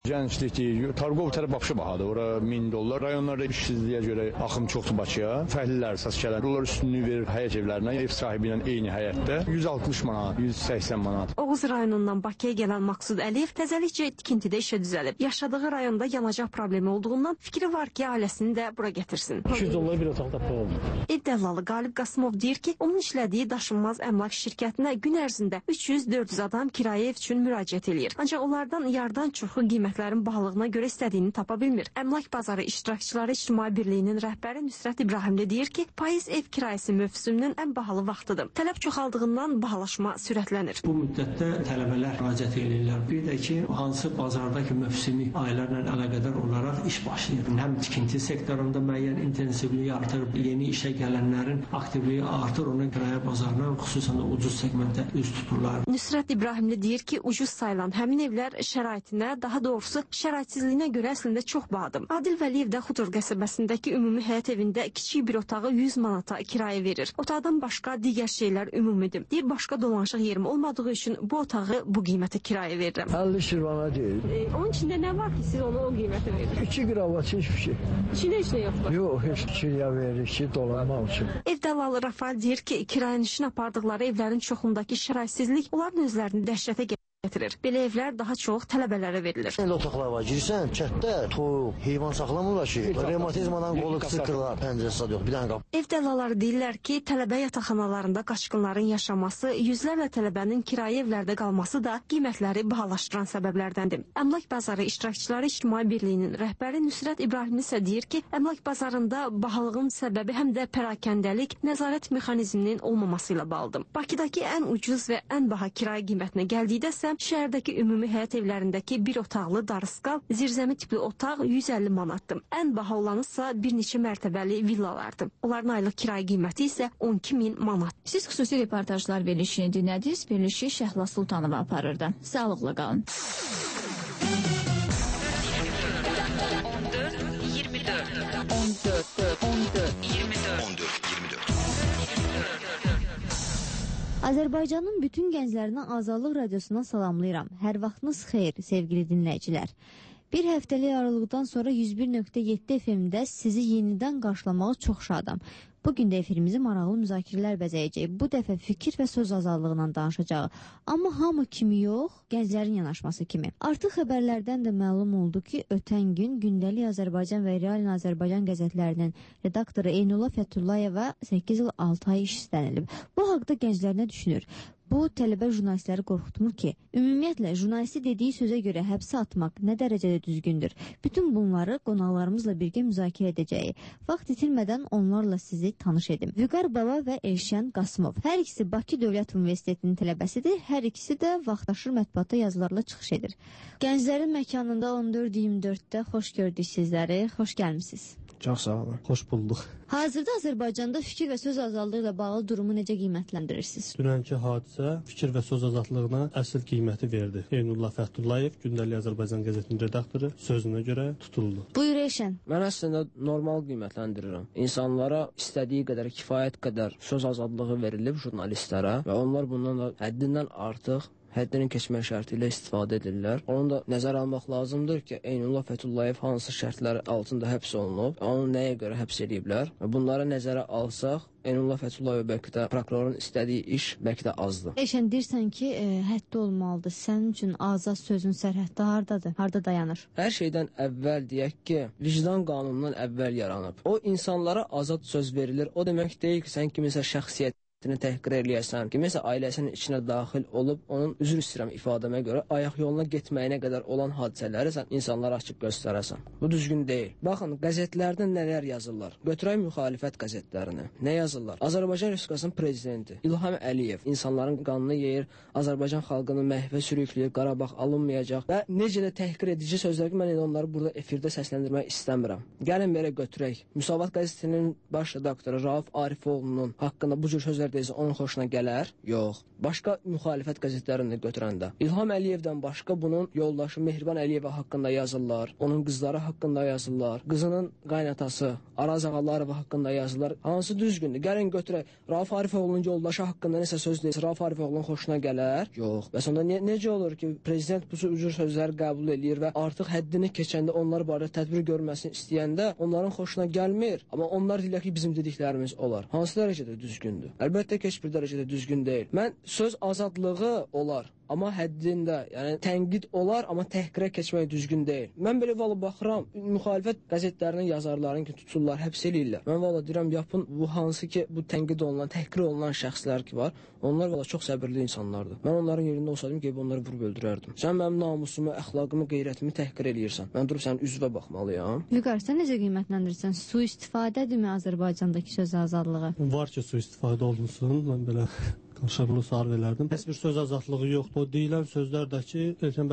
Gənclik, Targov tərəf baxışı bahadır. Ora $1000. Rayonlarda işsizliyə görə axım çoxdur Bakıya. Fəhlələr əsas gələn. Onlar üstünlük verir həyət evlərinə, ev sahibi ilə eyni həyətdə 160 manat, 180 manat. Oğuz rayonundan Bakıya gələn Maqsud Əliyev təzəlikcə tikintidə işə düzəlib. Yaşadığı rayonda yanacaq problemi olduğundan fikri var ki, ailəsini də bura gətirsin. $200 bir otaq tapmaq oldu. Ev dəllalı Qalib Qasımov deyir ki, onun işlədiyi daşınmaz əmlak şirkətinə gün ərzində 300-400 adam kirayə ev üçün müraciət eləyir. Ancaq onlardan yardan çoxu qiymətlərin bahalığına görə istədiyini tapa bilmir. Əmlak bazarı iştirakçıları İctimai Birliyinin rəhbəri Nüsrət İbrahimli deyir ki, payız ev kirayəsi mövsümünün ən bahalı vaxtıdır. Tələb çoxaldığından bahalaşma sürətlənir. Bu müddətdə tələbələr müraciət edirlər. Bir də ki, hansı bazardakı mövsümi aylarla əlaqədar olaraq iş başlayır. Həm tikinti sektorunda müəyyən intensivliyi artır, yeni işə gələnlərin aktivliyi artır, ona kirayə bazarına xüsusən də ucuz segmentdə üz tuturlar. Nüsrət İbrahimli deyir ki, ucuz sayılan həmin evlər şəraitinə, daha doğrusu şəraitsizliyinə görə əslində çox bahadır. Adil Vəliyev də Xutur qəsəbəsindəki ümumi həyət evində kiçik bir otağı 100 manata kirayə verir. Otaqdan başqa digər şeylər ümumidir. Deyir, başqa dolanışıq yerim olmadığı üçün bu otağı bu qiymətə kirayə verirəm. 50 şirvana deyil. Onun içində nə var ki, siz onu o qiymətə verirsiniz? 2 qravat, hiçbir şey. İçində heç nə yoxdur. Yox, heç kiriyə verir ki, dolanmaq üçün. Ev dəllalı Rafael deyir ki, kirayənişin apardıqları evlərin çoxundakı şəraitsizlik onların özlərini dəhşətə gətirir. Belə evlər daha çox tələbələrə verilir. Elə otaqlar var, girsən, çətdə toyuq, heyvan saxlamırlar ki, revmatizmadan qolu sıxırlar, pəncərəsi yox, bir dənə qapı. Ev dəllaları deyirlər ki, tələbə yataqxanalarında qaçqınların yaşaması, yüzlərlə tələbənin kirayə evlərdə qalması da qiymətləri bahalaşdıran səbəblərdəndir. Əmlak bazarı iştirakçıları İctimai Birliyinin rəhbəri Nüsrət İbrahimli isə deyir ki, əmlak bazarında bahalığın səbəbi həm də pərakəndəlik, nəzarət mexanizminin olmaması ilə bağlıdır. Bakıdakı ən ucuz və ən baha kirayə qiymətinə gəldikdə isə şəhərdəki ümumi həyət evlərindəki bir otaqlı darısqal, zirzəmi tipli otaq 150 manatdır. Ən baha olanısa bir neçə mərtəbəli villalardır. Onların aylıq kirayə qiyməti isə 12.000 manat. Siz xüsusi reportajlar verilişini dinlədiniz. Verilişi Şəhla Sultanova aparırdı. Sağlıqla qalın. 14-24 Azərbaycanın bütün gənclərinə Azadlıq Radiosundan salamlayıram. Hər vaxtınız xeyir, sevgili dinləyicilər. Bir həftəlik aralıqdan sonra 101.7 FM-də sizi yenidən qarşılamağı çox şadam. Bugün də efirimizi maraqlı müzakirələr bəzəyəcək. Bu dəfə fikir və söz azadlığından danışacaq. Amma hamı kimi yox, gənclərin yanaşması kimi. Artıq xəbərlərdən də məlum oldu ki, ötən gün Gündəlik Azərbaycan və Realin Azərbaycan qəzetlərinin redaktoru Eynullah Fətullayeva 8 il 6 ay iş istənilib. Bu haqda gənclər nə düşünür? Bu, tələbə jurnalistləri qorxutmur ki, ümumiyyətlə, jurnalisti dediyi sözə görə həbsə atmaq nə dərəcədə düzgündür? Bütün bunları qonaqlarımızla birgə müzakirə edəcəyik. Vaxt itirmədən onlarla sizi tanış edim. Vüqar Baba və Elşən Qasımov. Hər ikisi Bakı Dövlət Universitetinin tələbəsidir. Hər ikisi də vaxtaşır mətbuata yazılarla çıxış edir. Gənclərin məkanında 14-24-də xoş gördük sizləri. Xoş gəlmişsiniz. Çox sağ olun. Xoş bulduq. Hazırda Azərbaycanda fikir və söz azadlığı ilə bağlı durumu necə qiymətləndirirsiniz? Dünənki hadisə fikir və söz azadlığına əsl qiyməti verdi. Eynullah Fəthullayev, Gündəlik Azərbaycan qəzetinin redaktoru, sözünə görə tutuldu. Buyur Elşən. Mən əslində normal qiymətləndirirəm. İnsanlara istədiyi qədər, kifayət qədər söz azadlığı verilib jurnalistlərə və onlar bundan da həddindən artıq həddini keçmək şərti ilə istifadə edirlər. Onu da nəzər almaq lazımdır ki, Eynullah Fəthullayev hansı şərtlər altında həbs olunub, onu nəyə görə həbs ediblər və bunları nəzərə alsaq, Eynullah Fəthullayev bəlkə də prokurorun istədiyi iş bəlkə də azdır. Elşən, deyirsən ki, həddi olmalıdır. Sənin üçün azad sözün sərhəddə hardadır? Harda dayanır? Hər şeydən əvvəl deyək ki, vicdan qanunundan əvvəl yaranıb. O insanlara azad söz verilir. O demək deyil ki, sən kimisə şəxsiyyət təhqir eləyəsən, kiməsə ailəsinin içinə daxil olub, onun üzr istəyirəm ifadəmə görə, ayaq yoluna getməyinə qədər olan hadisələri sən insanlara açıb göstərəsən. Bu düzgün deyil. Baxın, qəzetlərdə nələr yazırlar. Götürək müxalifət qəzetlərini. Nə yazırlar? Azərbaycan Respublikasının prezidenti İlham Əliyev insanların qanını yeyir, Azərbaycan xalqını məhvə sürükləyir, Qarabağ alınmayacaq və necə də təhqir edici sözlər ki, mən onları burada efirdə səsləndirmək istəmirəm. Gəlin belə götürək. Müsavat qəzetinin baş redaktoru Rauf Arifoğlu'nun haqqında bu cür sözlər deyəcək, onun xoşuna gələr? Yox. Başqa müxalifət qəzetlərini də götürəndə. İlham Əliyevdən başqa bunun yoldaşı Mehriban Əliyeva haqqında yazırlar, onun qızları haqqında yazırlar, qızının qaynatası Araz Ağalarova haqqında yazırlar. Hansı düzgündür? Gəlin götürək. Rauf Arifoğlu'nun yoldaşı haqqında nəsə söz deyilsə, Rauf Arifoğlu'nun xoşuna gələr? Yox. Bəs onda necə olur ki, prezident bu cür sözləri qəbul edir və artıq həddini keçəndə onlar barədə tədbir görməsini istəyəndə onların xoşuna gəlmir. Amma onlar deyirlər ki, bizim dediklərimiz olar. Hansı dərəcədə düzgündür? Əlbəttə ki, heç bir dərəcədə düzgün deyil. Mən söz azadlığı olar, amma həddində, yəni tənqid olar, amma təhqirə keçmək düzgün deyil. Mən belə valla baxıram, müxalifət qəzetlərinin yazarlarını ki, tuturlar, həbs eləyirlər. Mən valla deyirəm, yapın bu hansı ki, bu tənqid olunan, təhqir olunan şəxslər ki var, onlar valla çox səbirli insanlardır. Mən onların yerində olsaydım ki, onları vurub öldürərdim. Sən mənim namusumu, əxlaqımı, qeyrətimi təhqir eləyirsən. Mən durub sənin üzvə baxmalıyam. Vüqar, sən necə qiymətləndirirsən? Sui-istifadədirmi Azərbaycandakı söz azadlığı? Var ki, sui-istifadə olunsun. Mən belə qarşılıqlı sual verərdim. Heç bir söz azadlığı yoxdur. O deyilən sözlərdəki,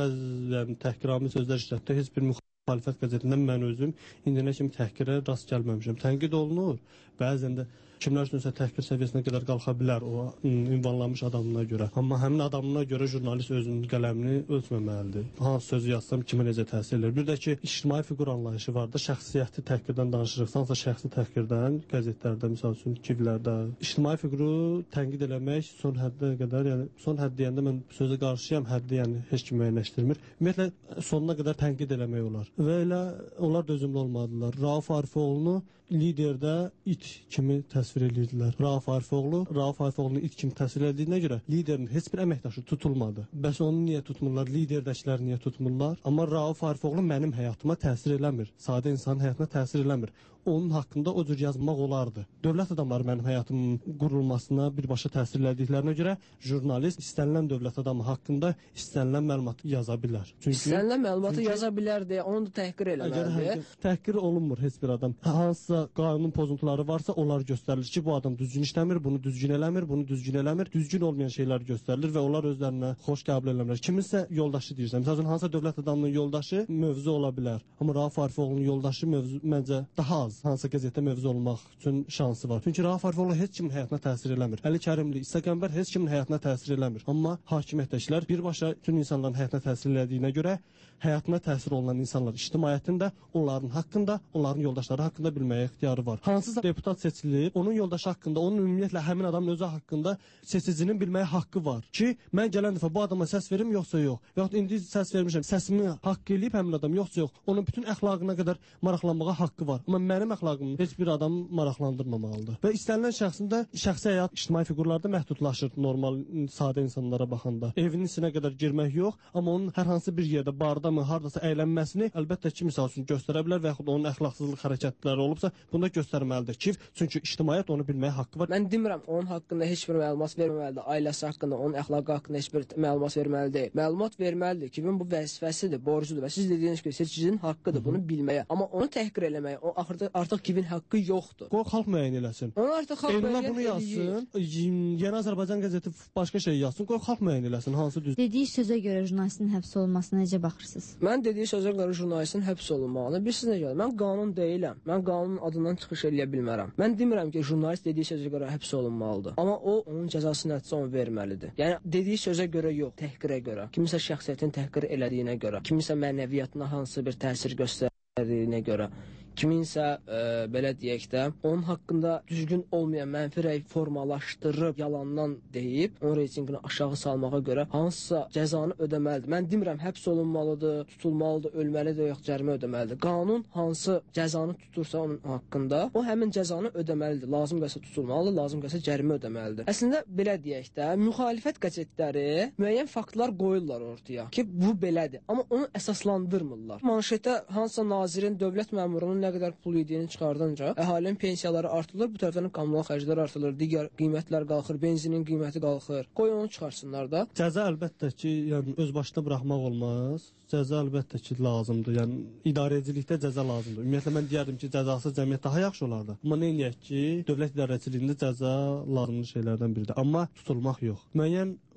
bəzi təhqirami sözlər işlətdi. Heç bir müxalifət qəzetindən mən özüm indiyənə kimi təhqirə rast gəlməmişəm. Tənqid olunur. Bəzən də kimlər üçünsə təhqir səviyyəsinə qədər qalxa bilər o ünvanlanmış adamına görə. Amma həmin adamına görə jurnalist özünün qələmini ölçməməlidir. Hansı sözü yazsam kimə necə təsir edir? Bir də ki, ictimai fiqur anlayışı var da, şəxsiyyəti təhqirdən danışırıqsansa, şəxsi təhqirdən, qəzetlərdə, misal üçün TV-lərdə. İctimai fiquru tənqid eləmək son həddə qədər, yəni son hədd deyəndə mən sözə qarşıyam, həddi yəni heç kim müəyyənləşdirmir. Ümumiyyətlə sonuna qədər tənqid eləmək olar. Və elə onlar dözümlü olmadılar. Rauf Arifoğlu'nu liderdə it kimi təsvir edirdilər. Rauf Arifoğlu'nu it kimi təsvir edildiyinə görə liderin heç bir əməkdaşı tutulmadı. Bəs onu niyə tutmurlar? Liderdəkilər niyə tutmurlar? Amma Rauf Arifoğlu mənim həyatıma təsir eləmir. Sadə insanın həyatına təsir eləmir. Onun haqqında o cür yazmaq olardı. Dövlət adamları mənim həyatımın qurulmasına birbaşa təsir elədiklərinə görə jurnalist istənilən dövlət adamı haqqında istənilən məlumatı yaza bilər. İstənilən məlumatı yaza bilər deyə onu da təhqir eləməlidir. Təhqir olunmur heç bir adam. Hansısa qanun pozuntuları varsa onlar göstərilir ki, bu adam düzgün işləmir, bunu düzgün eləmir, bunu düzgün eləmir. Düzgün olmayan şeylər göstərilir və onlar özlərinə xoş qəbul eləmirlər. Kiminsə yoldaşı deyirsən. Məsələn, hansısa dövlət adamının yoldaşı mövzu ola bilər. Amma Rauf Arifoğlu'nun yoldaşı mövzu məncə daha az. Hansısa qəzetdə mövzu olmaq üçün şansı var. Çünki Rauf Arifoğlu heç kimin həyatına təsir eləmir. Əli Kərimli, İsa Qəmbər heç kimin həyatına təsir eləmir. Amma hakimiyyətdəkilər birbaşa bütün insanların həyatına təsir elədiyinə görə həyatına təsir olunan insanlar ictimaiyyətin də onların haqqında, onların yoldaşları haqqında bilməyə ixtiyarı var. Hansısa deputat seçilib, onun yoldaşı haqqında, onun ümumiyyətlə həmin adamın özü haqqında seçicinin bilməyə haqqı var ki, mən gələn dəfə bu adama səs verim yoxsa yox. Və yaxud indi səs vermişəm, səsimi haqq eləyib həmin adam yoxsa yox. Onun bütün əxlaqına qədər maraqlanmağa haqqı var. Amma mənim əxlaqımı heç bir adam maraqlandırmamalıdır. Və istənilən şəxsin də şəxsi həyat ictimai fiqurlarda məhdudlaşır normal sadə insanlara baxanda. Evinin içinə qədər girmək yox, amma onun hər hansı bir yerdə barda mı, hardasa əylənməsini əlbəttə ki, misal üçün göstərə bilər və yaxud onun əxlaqsızlıq hərəkətləri olubsa, bunu da göstərməlidir ki, çünki ictimaiyyət onu bilməyə haqqı var. Mən demirəm, onun haqqında heç bir məlumat verməməlidir, ailəsi haqqında, onun əxlaqı haqqında heç bir məlumat verməli deyil. Məlumat verməlidir ki, bu vəzifəsidir, borcudur və siz dediyiniz kimi seçicinin haqqıdır bunu bilməyə. Amma onu təhqir eləməyə, o artıq kimin haqqı yoxdur. Qoy xalq müəyyən eləsin. Onu artıq xalq müəyyən bunu yazsın. Yeni Azərbaycan qəzeti başqa şey yazsın. Qoy xalq müəyyən eləsin hansı düz. Dediyi sözə görə jurnalistin həbs olunmasına necə baxırsınız? Mən dediyi sözə görə jurnalistin həbs olunmağına bilirsiniz nə gəlir? Mən qanun deyiləm. Mən qanunun adından çıxış eləyə bilmərəm. Mən demirəm ki, jurnalist dediyi sözə görə həbs olunmalıdır. Amma o onun cəzası nəticə onu verməlidir. Yəni dediyi sözə görə yox, təhqirə görə. Kiminsə şəxsiyyətini təhqir elədiyinə görə, kiminsə mənəviyyatına hansı bir təsir göstərdiyinə görə, kiminsə belə deyək də, onun haqqında düzgün olmayan mənfi rəy formalaşdırıb, yalandan deyib, onun reytinqini aşağı salmağa görə hansısa cəzanı ödəməlidir. Mən demirəm, həbs olunmalıdır, tutulmalıdır, ölməlidir, yox cərimə ödəməlidir. Qanun hansı cəzanı tutursa onun haqqında, o həmin cəzanı ödəməlidir. Lazım gəlsə tutulmalıdır, lazım gəlsə cərimə ödəməlidir. Əslində, belə deyək də, müxalifət qəzetləri müəyyən faktlar qoyurlar ortaya ki, bu belədir. Amma onu əsaslandırmırlar. Manşetə hansısa nazirin, dövlət məmurunun nə qədər pul yediyini çıxardınca əhalinin pensiyaları artırılır, bu tərəfdən kommunal xərclər artırılır, digər qiymətlər qalxır, benzinin qiyməti qalxır. Qoy onu çıxarsınlar da. Cəza əlbəttə ki, yəni öz başına buraxmaq olmaz. Cəza əlbəttə ki, lazımdır. Yəni idarəçilikdə cəza lazımdır. Ümumiyyətlə mən deyərdim ki, cəzasız cəmiyyət daha yaxşı olardı. Amma nə edək ki, dövlət idarəçiliyində cəza lazımlı şeylərdən biridir. Amma tutulmaq yox. Müəyyən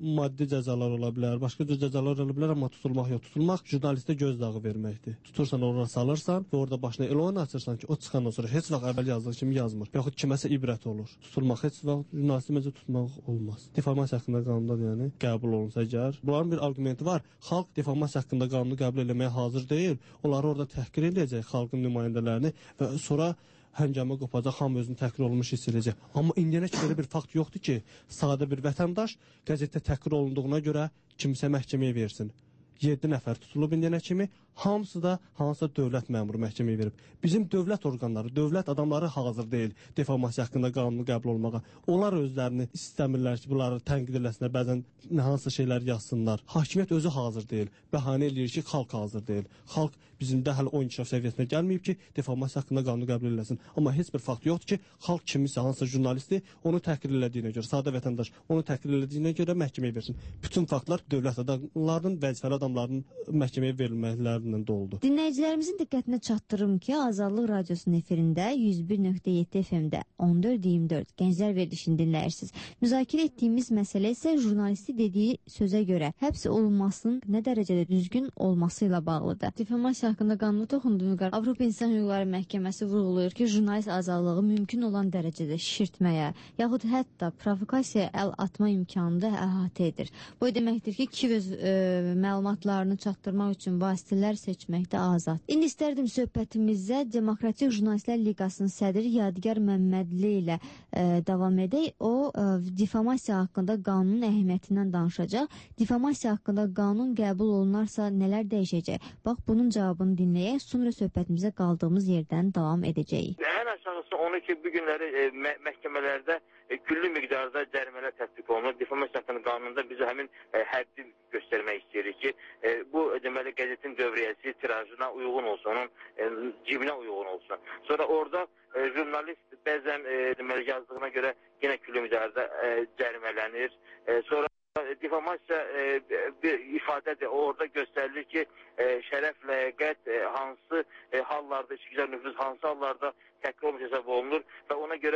maddi cəzalar ola bilər, başqa cür cəzalar ola bilər, amma tutulmaq yox. Tutulmaq jurnalistə gözdağı verməkdir. Tutursan, ora salırsan və orada başına elə oyun açırsan ki, o çıxandan sonra heç vaxt əvvəl yazdığı kimi yazmır. Yaxud kiməsə ibrət olur. Tutulmaq heç vaxt jurnalisti məncə tutmaq olmaz. Difamasiya haqqında qanunda yəni qəbul olunsa əgər, bunların bir arqumenti var. Xalq difamasiya haqqında qanunu qəbul etməyə hazır deyil. Onları orada təhqir edəcək xalqın nümayəndələrini və sonra həngəmə qopacaq, hamı özünü təhqir olunmuş hiss edəcək. Amma indiyənə ki, belə bir fakt yoxdur ki, sadə bir vətəndaş qəzetdə təhqir olunduğuna görə kimsə məhkəməyə versin. 7 nəfər tutulub indiyənə kimi, hamısı da hansısa dövlət məmuru məhkəməyə verib. Bizim dövlət orqanları, dövlət adamları hazır deyil difamasiya haqqında qanunu qəbul olmağa. Onlar özlərini istəmirlər ki, bunları tənqid eləsinlər, bəzən hansısa şeylər yazsınlar. Hakimiyyət özü hazır deyil. Bəhanə eləyir ki, xalq hazır deyil. Xalq bizim də hələ o inkişaf səviyyəsinə gəlməyib ki, difamasiya haqqında qanunu qəbul eləsin. Amma heç bir fakt yoxdur ki, xalq kimisə, hansısa jurnalisti onu təhqir elədiyinə görə, sadə vətəndaş onu təhqir elədiyinə görə məhkəməyə versin. Bütün faktlar dövlət adamlarının, vəzifəli adamların məhkəməyə verilməklərindən doludur. Dinləyicilərimizin diqqətinə çatdırım ki, Azadlıq Radiosunun efirində 101.7 FM-də 14-24 Gənclər verilişini dinləyirsiniz. Müzakirə etdiyimiz məsələ isə jurnalisti dediyi sözə görə həbs olunmasının nə dərəcədə düzgün olması ilə bağlıdır. Difamasiya haqqında qanuna toxunduğu qədər Avropa İnsan Hüquqları Məhkəməsi vurğulayır ki, jurnalist azadlığı mümkün olan dərəcədə şişirtməyə, yaxud hətta provokasiyaya əl atma imkanını da əhatə edir. Bu deməkdir ki, kişi öz məlumatlarını çatdırmaq üçün vasitələr seçməkdə azad. İndi istərdim söhbətimizə Demokratik Jurnalistlər Liqasının sədri Yadigar Məmmədli ilə davam edək. O, difamasiya haqqında qanunun əhəmiyyətindən danışacaq. Difamasiya haqqında qanun qəbul olunarsa nələr dəyişəcək? Bax, bunun cavabını dinləyək, sonra söhbətimizə qaldığımız yerdən davam edəcəyik. Ən aşağısı onu ki, bu günləri məhkəmələrdə küllü miqdarda cərimələr tətbiq olunur. Difamasiya haqqında qanununda biz həmin həddi göstərmək istəyirik ki, bu deməli qəzetin dövriyyəsi tirajına uyğun olsun, onun cibinə uyğun olsun. Sonra orada jurnalist bəzən deməli yazdığına görə yenə küllü miqdarda cərimələnir. Sonra difamasiya bir ifadədir. Orada göstərilir ki, şərəf, ləyaqət hansı hallarda, işgüzar nüfuz hansı hallarda təhqir olmuş hesab olunur və ona görə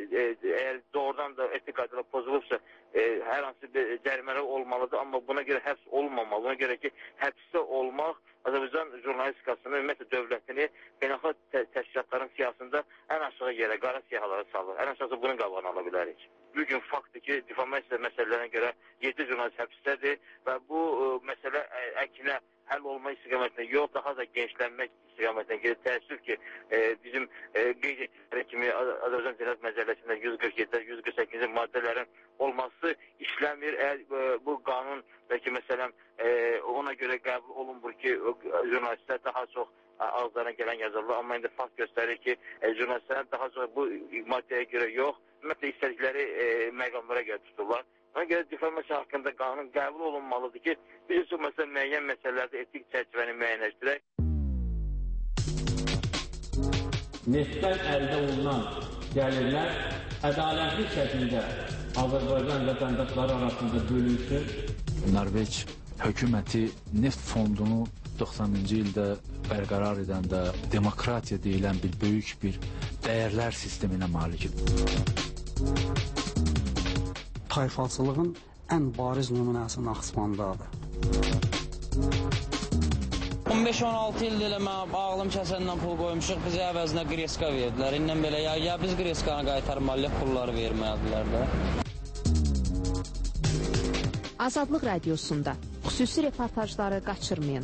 əgər doğrudan da etik qaydalar pozulubsa hər hansı bir cərimələr olmalıdır, amma buna görə həbs olunmamalı. Buna görə ki, həbsdə olmaq Azərbaycan jurnalistikasını, ümumiyyətlə dövlətini beynəlxalq təşkilatların siyasında ən aşağı yerə, qara siyahılara salır. Ən aşağısı bunun qabağını ala bilərik. Bugün faktdır ki, difamasiya məsələlərinə görə 7 jurnalist həbsdədir və bu məsələ əksinə həll olma istiqamətində yox, daha da gençlənmək istiqamətində gedir. Təəssüf ki, bizim qeyd etdikləri kimi Azərbaycan Cinayət Məcəlləsində 147-148-ci maddələrin olması işləmir. Əgər bu qanun bəlkə məsələn ona görə qəbul olunmur ki, jurnalistlər daha çox ağızlarına gələn yazırlar, amma indi fakt göstərir ki, jurnalistlər daha çox bu maddəyə görə yox, ümumiyyətlə istədikləri məqamlara görə tuturlar. Ona görə difamasiya haqqında qanun qəbul olunmalıdır ki, bir çox məsələn müəyyən məsələlərdə etik çərçivəni müəyyənləşdirək. Neftdən əldə olunan gəlirlər ədalətli şəkildə Azərbaycan vətəndaşları arasında bölünsün. Norveç hökuməti neft fondunu 90-cı ildə bərqərar edəndə demokratiya deyilən bir böyük bir dəyərlər sisteminə malikdir. Tayfaçılığın ən bariz nümunəsi Naxçıvandadır. 15-16 ildir mən ağlım kəsəndən pul qoymuşuq, bizə əvəzinə qreska verdilər. İndən belə ya biz qreskanı qaytarmalıyıq, pulları verməyədilər də. Azadlıq Radiosunda xüsusi reportajları qaçırmayın.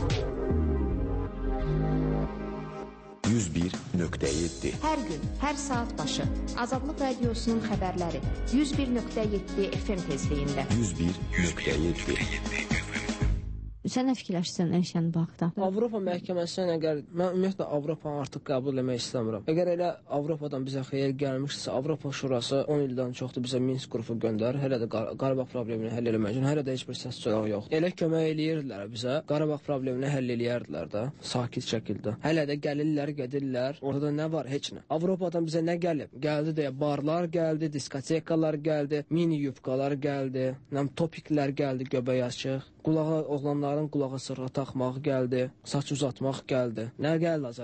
101.7 Hər gün, hər saat başı Azadlıq Radiosunun xəbərləri 101.7 FM tezliyində. 101.7 Sən nə fikirləşirsən Əlşən bu haqda? Avropa məhkəməsindən əgər, mən ümumiyyətlə Avropanı artıq qəbul etmək istəmirəm. Əgər elə Avropadan bizə xeyir gəlmişsə, Avropa Şurası 10 ildən çoxdur bizə Minsk qrupu göndərir. Hələ də Qarabağ problemini həll eləmək üçün, hələ də heç bir səs çolağı yox. Elə kömək eləyirdilər bizə, Qarabağ problemini həll eləyərdilər də, sakit şəkildə. Hələ də gəlirlər, gedirlər, orada nə var? Heç nə. Avropadan bizə nə gəlib? Gəldi deyə barlar gəldi, diskotekalar gəldi, mini yubkalar gəldi, topiklər gəldi, göbək açıq. Oğlanların qulağa sırğa taxmaq gəldi, saç uzatmaq gəldi. Nə gəldi Azərbaycan?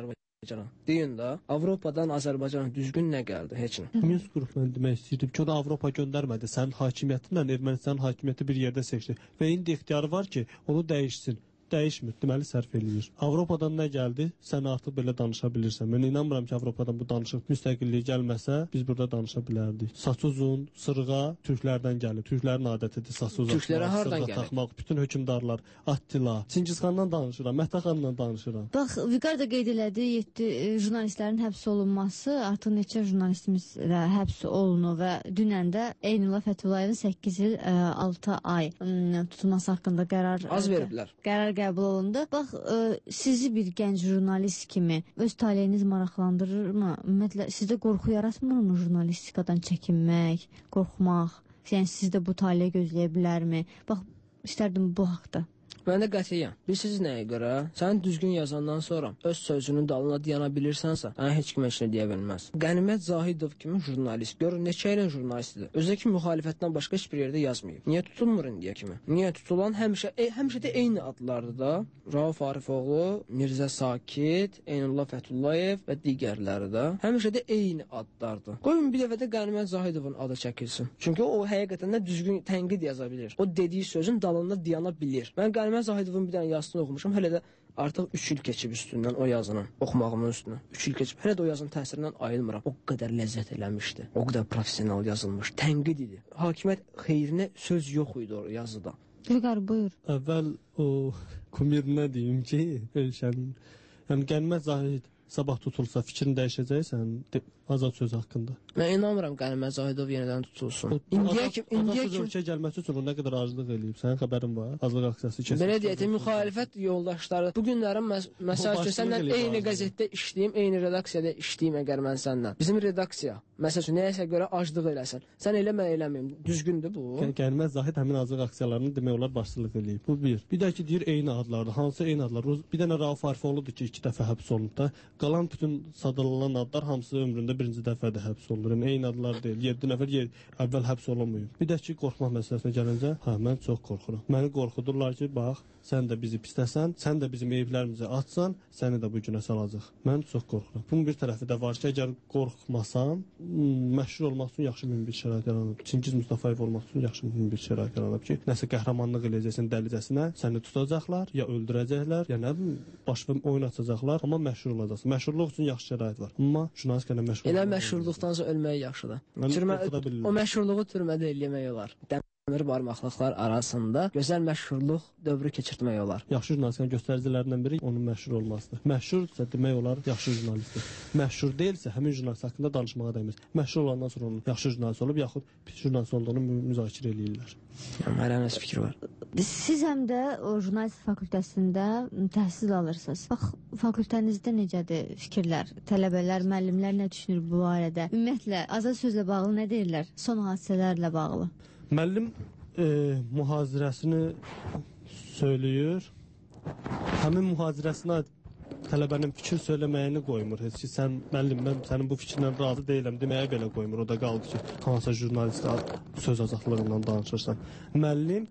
Deyin də, Avropadan Azərbaycana düzgün nə gəldi? Heç nə. Minsk qrupu mən demək istəyirdim ki, o da Avropa göndərmədi. Sənin hakimiyyətinlə Ermənistanın hakimiyyəti bir yerdə seçdi və indi ixtiyarı var ki, onu dəyişsin. Dəyişmir, deməli sərf eləyir. Avropadan nə gəldi? Sən artıq belə danışa bilirsən. Mən inanmıram ki, Avropadan bu danışıq müstəqilliyi gəlməsə, biz burada danışa bilərdik. Saç uzun, sırğa türklərdən gəlir. Türklərin adətidir saç uzun. Türklərə hardan gəlir? Taxmaq, bütün hökmdarlar, Attila, Çingizxandan danışıram, Məhtaxandan danışıram. Bax, Vüqar da qeyd elədi, 7 jurnalistlərin həbs olunması, artıq neçə jurnalistimiz həbs olunur və dünən də Eynullah Fəthulayevin 8 il 6 ay tutulması haqqında qərar veriblər. Qərar qəbul olundu. Bax, sizi bir gənc jurnalist kimi öz taleyiniz maraqlandırırmı? Ümumiyyətlə, sizdə qorxu yaratmırmı jurnalistikadan çəkinmək, qorxmaq? Yəni, sizdə bu taleyə gözləyə bilərmi? Bax, istərdim bu haqda. Mən də qətiyyəm. Bilirsiniz nəyə görə? Sən düzgün yazandan sonra öz sözünün dalına dayana bilirsənsə, heç kim heç nə deyə bilməz. Qənimət Zahidov kimi jurnalist, görün neçə ilə jurnalistdir. Özü ki, müxalifətdən başqa heç bir yerdə yazmayıb. Niyə tutulmur indiyə kimi? Niyə tutulan həmişə də eyni adlardır da. Rauf Arifoğlu, Mirzə Sakit, Eynullah Fəthullayev və digərləri də. Həmişə də eyni adlardır. Qoyun bir dəfə də Qənimət Zahidovun adı çəkilsin. Çünki o həqiqətən də düzgün tənqid yaza bilir. O dediyi sözün dalında dayana bilir. Mən Qənimət Zahidovun bir dənə yazısını oxumuşam. Hələ də artıq 3 il keçib üstündən o yazının, oxumağımın üstündən. 3 il keçib. Hələ də o yazının təsirindən ayılmıram. O qədər ləzzət eləmişdi. O qədər professional yazılmış. Tənqid idi. Hakimiyyət xeyrinə söz yox idi o yazıda. Vüqar, buyur. Əvvəl o kumirinə deyim ki, ölkənin, yəni Qənimət Zahid sabah tutulsa fikrini dəyişəcəksən azad söz haqqında. Mən inanmıram Qənimət Zahidov yenidən tutulsun. İndiyə kimi ölkəyə gəlməsi üçün o nə qədər aclıq eləyib, sənin xəbərin var? Aclıq aksiyası keçib. Belə deyək, müxalifət yoldaşları bu günlərin məsəl üçün səndən eyni qəzetdə işləyim, eyni redaksiyada işləyim əgər mən səndən. Bizim redaksiya məsəl üçün nəyəsə görə aclıq eləsən. Sən elə mən eləməyim. Düzgündür bu. Qənimət Zahid həmin aclıq aksiyalarını demək olar başçılıq eləyib. Bu bir. Bir də ki deyir eyni adlardır. Hansı eyni adlar? Bir dənə Rauf Arifoğludur ki 2 dəfə həbs olunub da. Qalan bütün sadalanan adlar hamısı ömründə birinci dəfədə həbs olunur. Yəni eyni adlar deyil. 7 nəfər əvvəl həbs olunmayıb. Bir də ki qorxmaq məsələsinə gəlincə, mən çox qorxuram. Məni qorxudurlar ki, bax, sən də bizi pisləsən, sən də bizim evlərimizi açsan, səni də bu günə salacaq. Mən çox qorxuram. Bunun bir tərəfi də var ki, əgər qorxmasam, məşhur olmaq üçün yaxşı bir şərait yaranıb. Çingiz Mustafayev olmaq üçün yaxşı bir şərait yaranıb ki, nəsə qəhrəmanlıq eləyəcəksən dəlicəsinə, səni tutacaqlar, ya öldürəcəklər, ya nə bilim, başqa oyun açacaqlar, amma məşhur olacaqsan. Məşhurluq üçün yaxşı şərait var. Amma jurnalistikada məşhur. Elə məşhurluqdansa ölmək yaxşıdır. O məşhurluğu türmədə eləmək olar. Dəmir barmaqlıqlar arasında gözəl məşhurluq dövrü keçirtmək olar. Yaxşı jurnalistin göstəricilərindən biri onun məşhur olmasıdır. Məşhursa demək olar yaxşı jurnalistdir. Məşhur deyilsə həmin jurnalist haqqında danışmağa dəyməz. Məşhur olandan sonra onun yaxşı jurnalist olub yaxud pis jurnalist olduğunu müzakirə eləyirlər. Mərəməz fikir var. Siz həm də o jurnalist fakültəsində təhsil alırsınız. Bax, fakültənizdə necədir fikirlər? Tələbələr, müəllimlər nə düşünür bu barədə? Ümumiyyətlə, azad sözlə bağlı nə deyirlər? Son hadisələrlə bağlı. Müəllim mühazirəsini söyləyir. Həmin mühazirəsinə tələbənin fikir söyləməyini qoymur. Heç ki, sən müəllim, mən sənin bu fikrinlə razı deyiləm deməyə belə qoymur. O da qaldı ki, hansısa jurnalist söz azadlığından danışırsan. Müəllim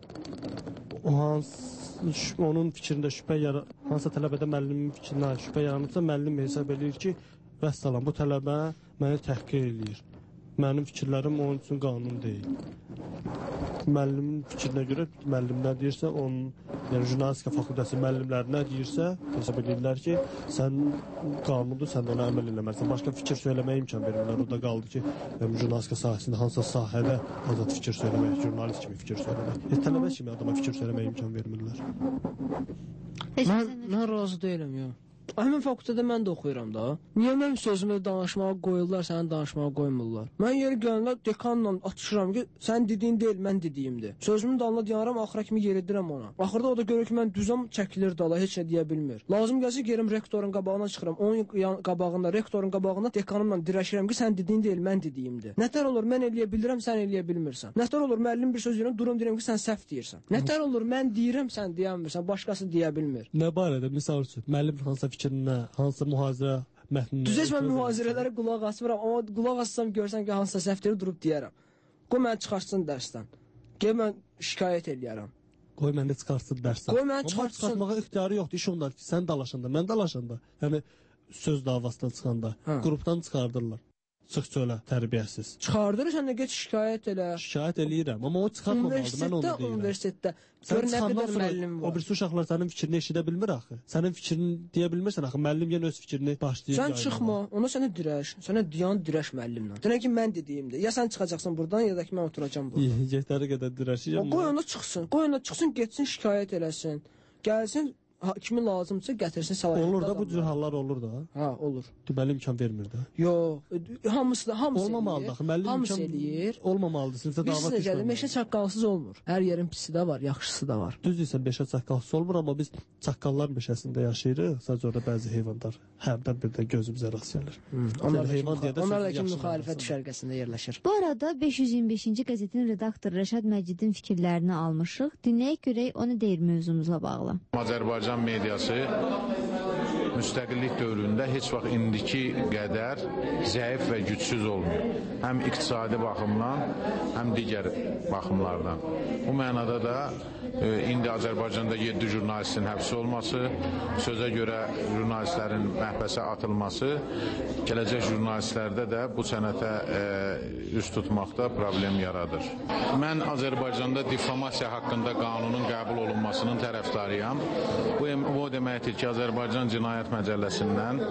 onun fikrində hansısa tələbədə müəllimin fikrindən şübhə yaranıbsa, müəllim hesab edir ki, vəssalam, bu tələbə məni təhqir eləyir. Mənim fikirlərim onun üçün qanun deyil. Müəllimin fikrinə görə müəllim nə deyirsə, onun, yəni jurnalistika fakültəsi müəllimləri nə deyirsə, hesab edirlər ki, sən qanundur, sən ona əməl eləməlisən. Başqa fikir söyləməyə imkan verirlər. O da qaldı ki, jurnalistika sahəsində hansısa sahədə azad fikir söyləmək, jurnalist kimi fikir söyləmək. Tələbə kimi adama fikir söyləməyə imkan vermirlər. Mən razı deyiləm, yox. Həmin fakültədə mən də oxuyuram da. Niyə mənim sözümü danışmağa qoyurlar, səni danışmağa qoymurlar? Mən yeri gələndə dekanla atışıram ki, sən dediyin deyil, mən dediyimdir. Sözümün dalına dayanıram, axıra kimi yeridirəm ona. Axırda o da görür ki, mən düzəm, çəkilir dala, heç nə deyə bilmir. Lazım gəlsə gerim rektorun qabağına çıxıram. Onun qabağında, rektorun qabağında dekanımla dirəşirəm ki, sən dediyin deyil, mən dediyimdir. Nətər olur, mən eləyə bilirəm, sən eləyə bilmirsən. Nətər olur, müəllim bir söz deyirəm, durum deyirəm ki, sən səhv deyirsən. Nətər olur, mən deyirəm, sən deyəmirsən, başqası deyə bilmir. Nə barədə misal üçün müəllim hansı fikrinə, hansı mühazirə mətnində. Düzəş mən mühazirələrə qulaq asmıram, amma qulaq assam görsəm ki, hansısa səhv deyir, durub deyərəm. Qoy məni çıxartsın dərsdən. Gəl mən şikayət eləyərəm. Qoy məni çıxartsın dərsdən. Qoy məni çıxartsın. Çıxartmağa ixtiyarı yoxdur, iş onlar ki, sən dalaşanda, mən dalaşanda. Yəni söz davasına çıxanda qrupdan çıxardırlar. Çıx çölə, tərbiyəsiz. Çıxardır, sən də get şikayət elə. Şikayət eləyirəm, amma o çıxartmamalıdır, mən onu deyirəm. Universitetdə gör nə qədər müəllim var. O birisi uşaqlar sənin fikrini eşidə bilmir axı. Sənin fikrini deyə bilmirsən axı, müəllim yenə öz fikrini başlayır. Sən çıxma, ona sənə dirəş. Sənə dayan dirəş müəllimlə. Denə ki, mən dediyimdir. Ya sən çıxacaqsan burdan, ya da ki, mən oturacam burada. Yetəri qədər dirəşəcəm. Qoy ona çıxsın, getsin şikayət eləsin. Gəlsin, kimi lazımsa gətirsin səlahiyyətli olur da, bu cür hallar olur da. Ha, olur. Deməli imkan vermir də. Yox, hamısı olmamalıdır axı. Müəllim hamısı eləyir. Olmamalıdır. Sinifdə dava düşmür. Meşə çaqqalsız olmur. Hər yerin pisi də var, yaxşısı da var. Düz isə meşə çaqqalsız olmur, amma biz çaqqallar meşəsində yaşayırıq. Sadəcə orada bəzi heyvanlar hərdən bir də gözümüzə rast gəlir. Onlar da ki, müxalifət düşərgəsində yerləşir. Bu arada 525-ci qəzetin redaktoru Rəşad Məcidin fikirlərini almışıq. Dinləyək görək, o nə deyir mövzumuzla bağlı. Azərbaycan mediası müstəqillik dövründə heç vaxt indiki qədər zəif və gücsüz olmuyor. Həm iqtisadi baxımdan, həm digər baxımlardan. Bu mənada da indi Azərbaycanda 7 jurnalistin həbs olması, sözə görə jurnalistlərin məhbəsə atılması, gələcək jurnalistlərdə də bu sənətə üst tutmaqda problem yaradır. Mən Azərbaycanda difamasiya haqqında qanunun qəbul olunmasının tərəfdarıyam. Bu o deməkdir ki, Azərbaycan Cinayət Məcəlləsindən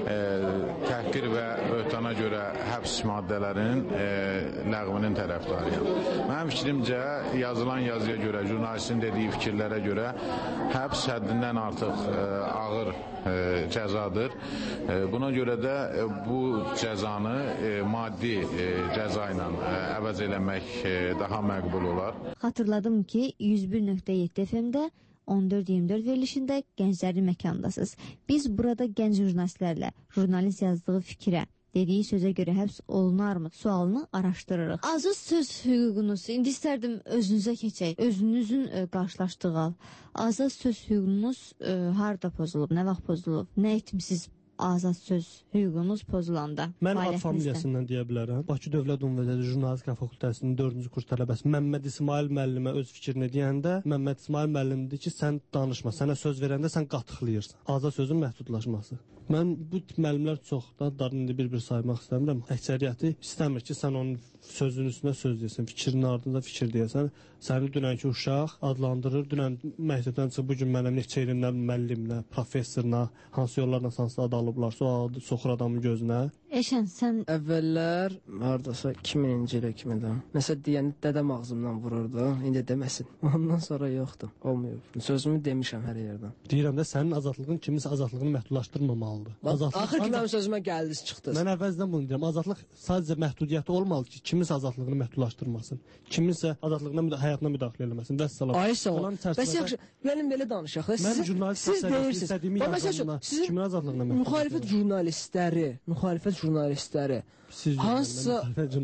təhqir və böhtana görə həbs maddələrinin ləğvinin tərəfdarıyam. Mənim fikrimcə, yazılan yazıya görə, jurnalistin dediyi fikirlərə görə həbs həddindən artıq ağır cəzadır. Buna görə də bu cəzanı maddi cəza ilə əvəz eləmək daha məqbul olar. Xatırladım ki, 101.7 FM-də 14-24 verilişində gənclərin məkandasınız. Biz burada gənc jurnalistlərlə jurnalist yazdığı fikrə, dediyi sözə görə həbs olunarmı sualını araşdırırıq. Azad söz hüququnuz, indi istərdim özünüzə keçək, özünüzün qarşılaşdığı hal. Azad söz hüququnuz harada pozulub, nə vaxt pozulub, nə etmişsiniz azad söz hüququnuz pozulanda? Mən ad familiyasından deyə bilərəm. Bakı Dövlət Universiteti Jurnalistika Fakültəsinin 4-cü kurs tələbəsi Məmməd İsmail müəllimə öz fikrini deyəndə, Məmməd İsmail müəllim dedi ki, sən danışma, sənə söz verəndə sən qatıqlayırsan. Azad sözün məhdudlaşması. Mən bu tip müəllimlər çox da, indi bir-bir saymaq istəmirəm. Əksəriyyəti istəmir ki, sən onun sözün üstünə söz deyəsən, fikrinin ardında fikir deyəsən. Səni dünənki uşaq adlandırır, dünən məktəbdən çıxıb bu gün mənə neçə ilimlə müəllimlə, professorla, hansı yollarla sansı ad alıblarsa, o adı soxur adamın gözünə. Eşən, sən... Əvvəllər, haradasa 2000-ci ilə 2000-də. Məsələn, deyəni dədəm ağzımdan vururdu, indi deməsin. Ondan sonra yoxdur, olmuyor. Sözümü demişəm hər yerdən. Deyirəm də, sənin azadlığın kiminsə azadlığını məhdudlaşdırmamalıdır. Axır ki, mənim sözümə gəldiniz, çıxdınız. Mən əvvəldən bunu deyirəm, azadlıq sadəcə məhdudiyyəti olmalı ki, kiminsə azadlığını məhdudlaşdırmasın. Kiminsə azadlığına, həyatına müdaxilə eləməsin. Vəssalam. Ay sağ ol. Bəs yaxşı, gəlin belə danışaq. Mən jurnalist istədiyimi yazanlar kimin azadlığına məhdudlaşdırmasın? Müxalifət jurnalistləri hansısa,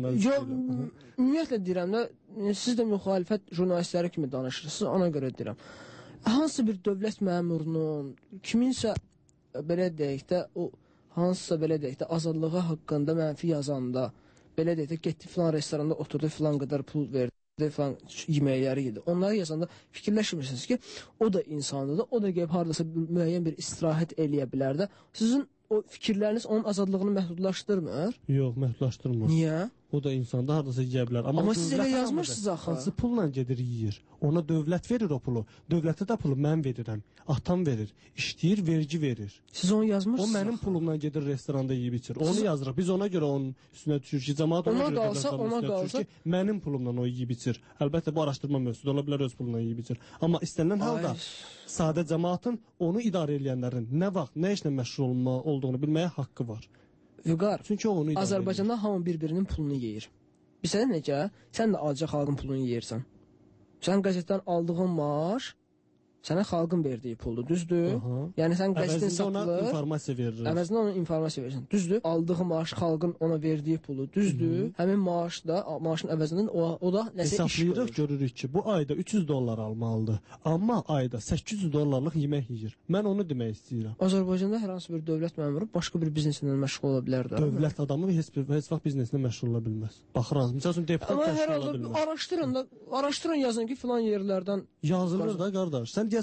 ümumiyyətlə deyirəm də, siz də müxalifət jurnalistləri kimi danışırsınız, ona görə deyirəm. Hansısa bir dövlət məmurunun, kiminsə, belə deyək də, o hansısa belə deyək də, azadlığı haqqında mənfi yazanda, belə deyək də, getdi filan restoranda oturdu, filan qədər pul verdi, filan yeməkləri yedi. Onları yazanda fikirləşmirsiniz ki, o da insandır da, o da gəlib haradasa müəyyən bir istirahət eləyə bilər də, sizin o fikirləriniz onun azadlığını məhdudlaşdırmır? Yox, məhdudlaşdırmır. Niyə? O da insanda haradasa yeyə bilər. Amma siz elə yazmışsınız axı. Hansı pulla gedir yeyir? Ona dövlət verir o pulu. Dövlətə də pulu mən verirəm. Atam verir. İşləyir, vergi verir. Siz onu yazmışsınız. O mənim pulumdan gedir restoranda yeyib içir. Onu yazırıq. Biz ona görə onun üstünə düşür ki, cəmaət ona görə üstünə düşür ki, mənim pulumdan o yeyib içir. Əlbəttə bu araşdırma mövzusudur. Ola bilər öz pulundan yeyib içir. Amma istənilən halda sadə cəmaətin onu idarə edənlərin nə vaxt, nə işlə məşğul olduğunu bilməyə haqqı var. Vüqar, çünki onu Azərbaycanda hamı bir-birinin pulunu yeyir. Bilsən necə? Sən də azca xalqın pulunu yeyirsən. Sən qəzetdən aldığın maaş sənə xalqın verdiyi puldur, düzdür? Yəni sən qəzetin satılır, əvəzində ona informasiya verirsən. Düzdür? Aldığı maaş xalqın ona verdiyi pulu, düzdür? Həmin maaş da, maaşın əvəzindən o da nəsə iş görür. Hesablayırıq, görürük ki, bu ayda 300 dollar almalıdır. Amma ayda 800 dollarlıq yemək yeyir. Mən onu demək istəyirəm. Azərbaycanda hər hansı bir dövlət məmuru başqa bir bizneslə məşğul ola bilər də. Dövlət adamı heç vaxt bizneslə məşğul ola bilməz. Baxırıq, məsəl üçün deputat təşkil ola bilməz. Araşdırın yazın ki, filan yerlərdən yazılır da qardaş. Sən deyəsən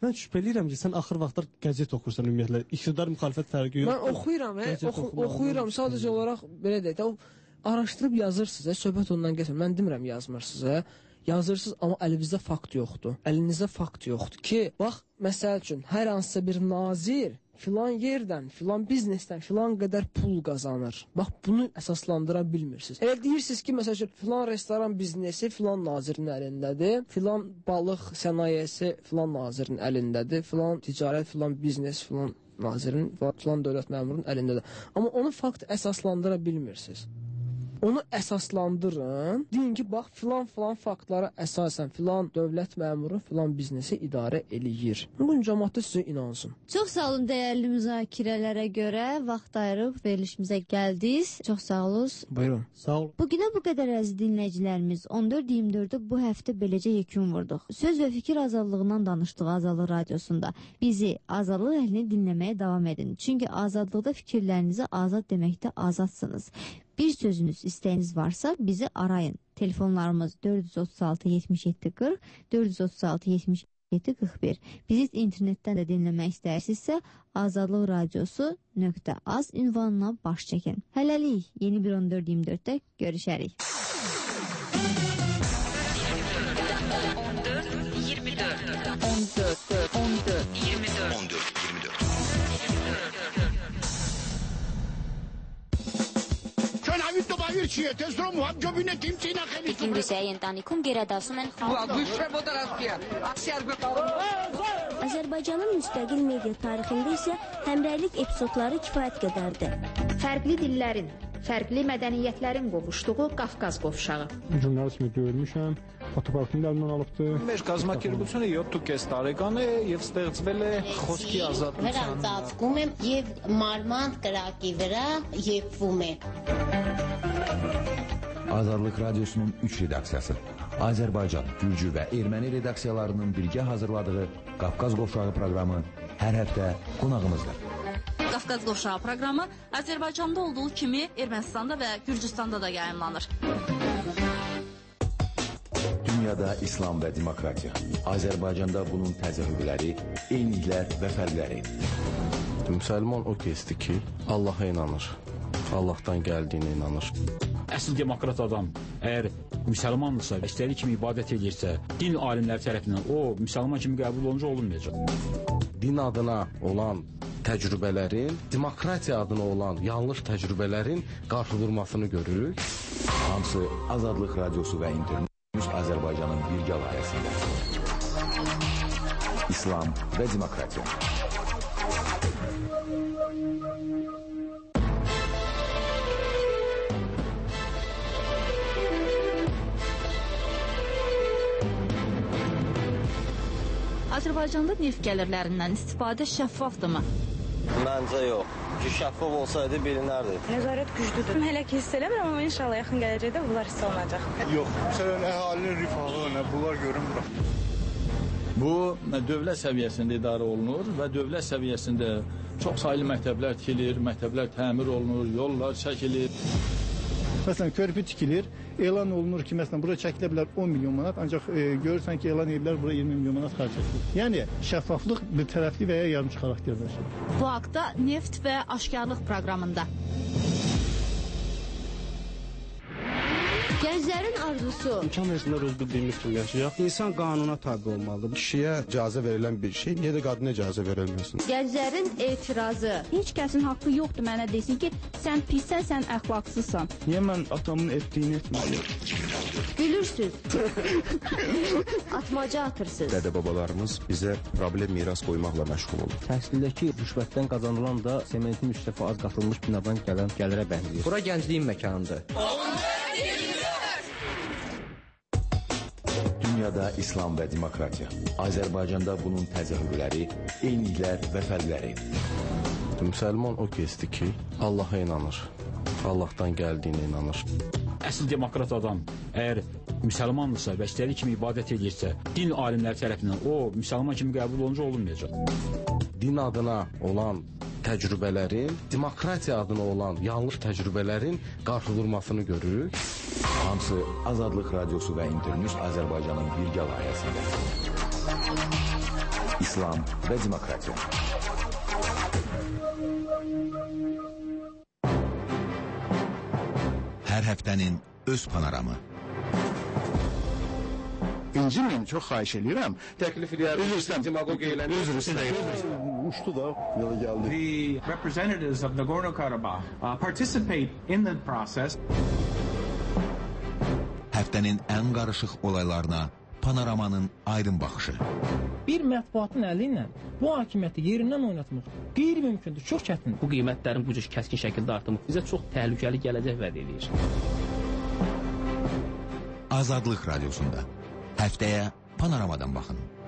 Mən şübhə edirəm ki, sən axır vaxtlar qəzet oxursan ümumiyyətlə. İqtidar müxalifət fərqi yox. Mən oxuyuram, sadəcə olaraq belə deyək də, araşdırıb yazırsınız, söhbət ondan keçmir. Mən demirəm yazmırsınız, yazırsınız, amma əlinizdə fakt yoxdur. Əlinizdə fakt yoxdur ki, bax, məsəl üçün, hər hansısa bir nazir filan yerdən, filan biznesdən filan qədər pul qazanır. Bax, bunu əsaslandıra bilmirsiniz. Elə deyirsiniz ki, məsəl üçün, filan restoran biznesi filan nazirin əlindədir, filan balıq sənayesi filan nazirin əlindədir, filan ticarət, filan biznes filan nazirin, filan dövlət məmurunun əlindədir. Amma onu fakt əsaslandıra bilmirsiniz. Onu əsaslandırın, deyin ki, bax, filan faktlara əsasən filan dövlət məmuru filan biznesi idarə eləyir. Bu cəmaatda sizə inansın. Çox sağ olun, dəyərli müzakirələrə görə vaxt ayırıb verilişimizə gəldiniz. Çox sağ olun. Buyurun. Sağ olun. Bugünə bu qədər əziz dinləyicilərimiz 14-24-də bu həftə beləcə yekun vurduq. Söz və fikir azadlığından danışdıq Azadlıq Radiosunda. Bizi Azadlıq əhlini dinləməyə davam edin. Çünki azadlıqda fikirlərinizi azad deməkdə azadsınız. Bir sözünüz, istəyiniz varsa bizi arayın. Telefonlarımız 436 77 40, 436 77 41. Bizi internetdən də dinləmək istəyirsinizsə Azadlıq Radiosu.az ünvanına baş çəkin. Hələlik yeni bir 14-24-də görüşərik. 14-24 Հինդուսիայի ընտանիքում գերադասում են Azərbaycanın müstəqil media tarixində isə həmrəylik epizodları kifayət qədərdir. Fərqli dillərin, fərqli mədəniyyətlərin qovuşduğu Qafqaz qovşağı. Jurnalistimi görmüşəm, fotoqrafını əlimdən alıbdı. Մեր կազմակերպությունը 7.5 տարեկան է եւ ստեղծվել է խոսքի ազատության։ Ծածկում եմ եւ մարման կրակի վրա եփվում է։ Azadlıq Radiosunun 3 redaksiyası, Azərbaycan, Gürcü və Erməni redaksiyalarının birgə hazırladığı Qafqaz Qovşağı proqramı hər həftə qonağımızdır. Qafqaz Qovşağı proqramı Azərbaycanda olduğu kimi Ermənistanda və Gürcüstanda da yayımlanır. Dünyada İslam və demokratiya, Azərbaycanda bunun təzahürləri, eyniliklər və fərqləri. Müsəlman o kəsdir ki, Allaha inanır, Allahdan gəldiyinə inanır. Əsl demokrat adam əgər müsəlmandırsa, istədiyi kimi ibadət edirsə, din alimləri tərəfindən o müsəlman kimi qəbul olunca olunmayacaq. Din adına olan təcrübələrin, demokratiya adına olan yanlış təcrübələrin qarşı durmasını görürük. Hamısı Azadlıq Radiosu və internet Azərbaycanın birgə layihəsində. İslam və demokratiya. Azərbaycanda neft gəlirlərindən istifadə şəffafdırmı? Məncə yox. Ki, şəffaf olsaydı bilinərdi. Nəzarət güclüdür. Hələ ki hiss eləmirəm, amma inşallah yaxın gələcəkdə bunlar hiss olunacaq. Yox, məsələn, əhalinin rifahı, bunlar görünmür. Bu, dövlət səviyyəsində idarə olunur və dövlət səviyyəsində çox saylı məktəblər tikilir, məktəblər təmir olunur, yollar çəkilir. Məsələn, körpü tikilir, elan olunur ki, məsələn, bura çəkilə bilər 10 milyon manat, ancaq görürsən ki, elan edirlər, bura 20 milyon manat xərc edilir. Yəni, şəffaflıq bir tərəfli və ya yarımçı xarakterdir. Bu haqda Neft və Aşkarlıq proqramında. Gənclərin arzusu. İmkan versinlər öz bildiyimiz kimi yaşayaq. İnsan qanuna tabi olmalıdır. Kişiyə icazə verilən bir şey, niyə də qadına icazə verilməsin? Gənclərin etirazı. Heç kəsin haqqı yoxdur mənə desin ki, sən pissən, sən əxlaqsızsan. Niyə mən atamın etdiyini etməliyim? Gülürsüz. Atmaca atırsınız. Dədə-babalarımız bizə problem miras qoymaqla məşğul olur. Təhsildəki rüşvətdən qazanılan da sementin 3 dəfə az qatılmış binadan gələn gəlirə bənzəyir. Bura gəncliyin məkanıdır. Dünyada İslam və demokratiya, Azərbaycanda bunun təzahürləri, eyniliklər və fərqləri. Müsəlman o kəsdir ki, Allaha inanır, Allahdan gəldiyinə inanır. Əsl demokrat adam əgər müsəlmandırsa və istədiyi kimi ibadət edirsə, din alimləri tərəfindən o müsəlman kimi qəbul olunca olunmayacaq. Din adına olan təcrübələrin, demokratiya adına olan yanlış təcrübələrin qarşı durmasını görürük. Hamısı Azadlıq Radiosu və internet Azərbaycanın birgə layihəsində. İslam və demokratiya. Hər həftənin öz panoramı. İncimin, çox xahiş edirəm. Təklif edirəm. Üzr demagog eyləni. Üzr istəyirəm. Uçdu da, yola gəldi. The representatives of Nagorno-Karabakh participate in the process. Həftənin ən qarışıq olaylarına panoramanın aydın baxışı. Bir mətbuatın əli ilə bu hakimiyyəti yerindən oynatmaq qeyri-mümkündür, çox çətindir. Bu qiymətlərin bu cür kəskin şəkildə artımı bizə çox təhlükəli gələcək vəd edir. Azadlıq Radiosunda həftəyə panoramadan baxın.